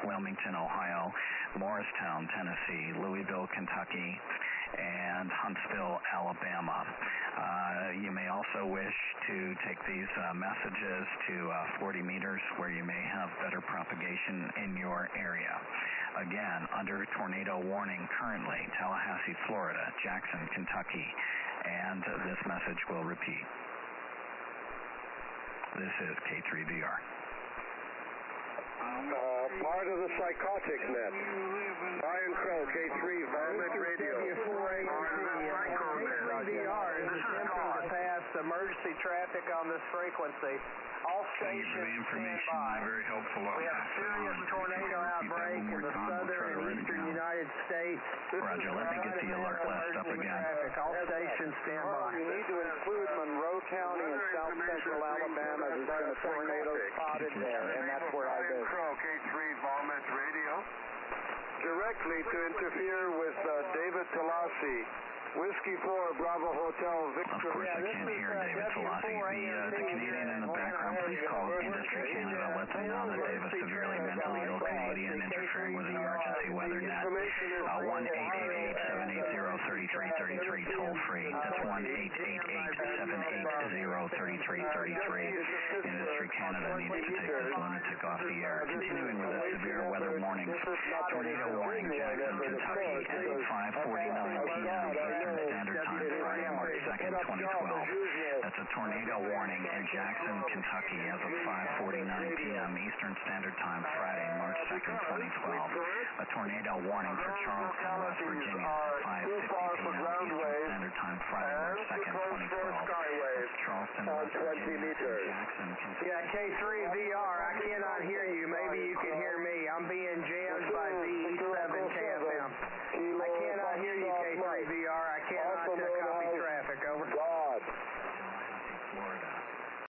Wilmington, Ohio, Morristown, Tennessee, Louisville, Kentucky, and Huntsville, Alabama. You may also wish to take these messages to 40 meters where you may have better propagation in your area. Again, under tornado warning currently, Tallahassee, Florida, Jackson, Kentucky, and this message will repeat. This is K3VR. Part of the psychotic net. Brian Crow, K3 Vomit Radio. K3VR is attempting to pass emergency traffic on this frequency. All stations stand by. Very helpful. We have a serious tornado outbreak in the southern and eastern United States. Roger, let me get the alert list up again. All stations stand by. You need to include Monroe County and south central Alabama. There's been a tornado spotted there, and that's where I live. Crow, K3 Vomit Radio. Directly to interfere with David Talassi. Whiskey 4, Bravo Hotel, Victor. Of course, I can't hear David Talassi. The Canadian in the background, please call Industry Canada. Let them know that they have a severely mentally ill Canadian interfering with an emergency weather net. 1-888-780-3333, toll free. That's 1-888-780-3333. Industry Canada needs to take this lunatic off the air. Continuing with the severe weather warnings. Tornado warning, Jackson, Kentucky, at 5:49 p.m. Eastern Standard Time, Friday, March 2nd, 2012. That's a tornado warning in Jackson, Kentucky as of 5:49 p.m. Eastern Standard Time, Friday, March 2nd, 2012. A tornado warning for Charleston, West Virginia at 5:50 p.m. Eastern Standard Time, Friday, March 2nd, 2012. That's Charleston, West Virginia, Jackson, Kentucky. Yeah, K3VR, I cannot hear you. Maybe you can hear me. I'm